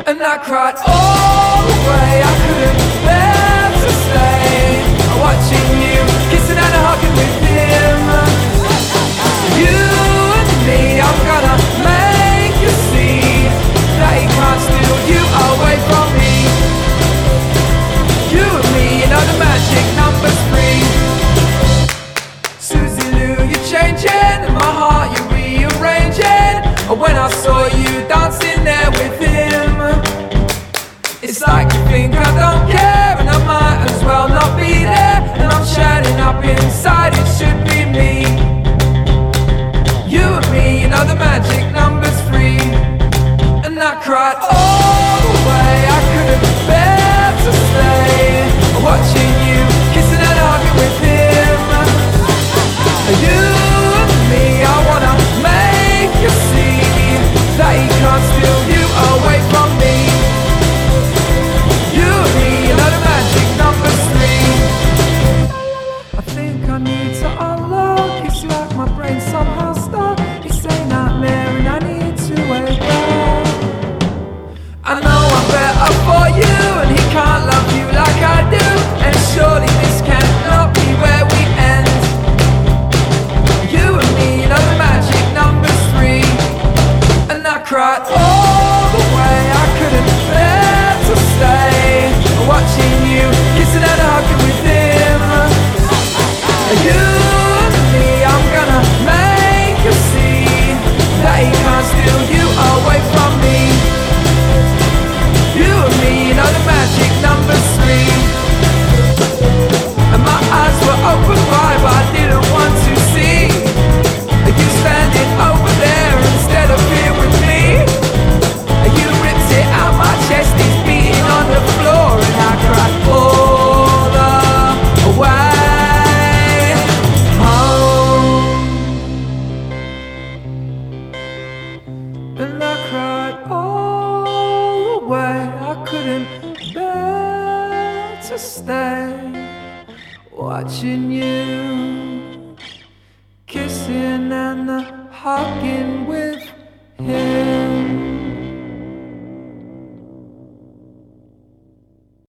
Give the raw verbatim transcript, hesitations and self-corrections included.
And I cried all the way, I couldn't bear to stay, watching you kissing and hugging with him. You and me, I'm gonna make you see that he can't steal you away from me. You and me, you know the magic number's three. Susie Lou, you're changing, and my heart you're rearranging. When I saw you dancing there with him, it's like you think I don't care, and I might as well not be there. And I'm shining up inside, it should be me. You and me, you know the magic number's three. And I cried all the way, I couldn't bear to stay, watching you kissing and hugging with him. You and me, I wanna make you see that he can't steal you away from me. You and me, you know the magic number's three. I think I need to unlock, it's like my brain somehow stuck. It's a nightmare and I need to wake up. I know I'm better for you, and he can't love you like I do. And surely this cannot be where we end. You and me, you know the magic number's three. And I cried all the way, I couldn't bear to stay, watching you kissing and hugging with him. You and me, I'm gonna make you see that he can't steal you away from me. You and me, you know the magic number's three. And my eyes were open wide, but I didn't want to see you standing over there instead of here with me. You ripped it out my chest, he's beating on the floor, and I cried all the way home. And I cried all the way, I couldn't bear to stay, watching you kissing and hugging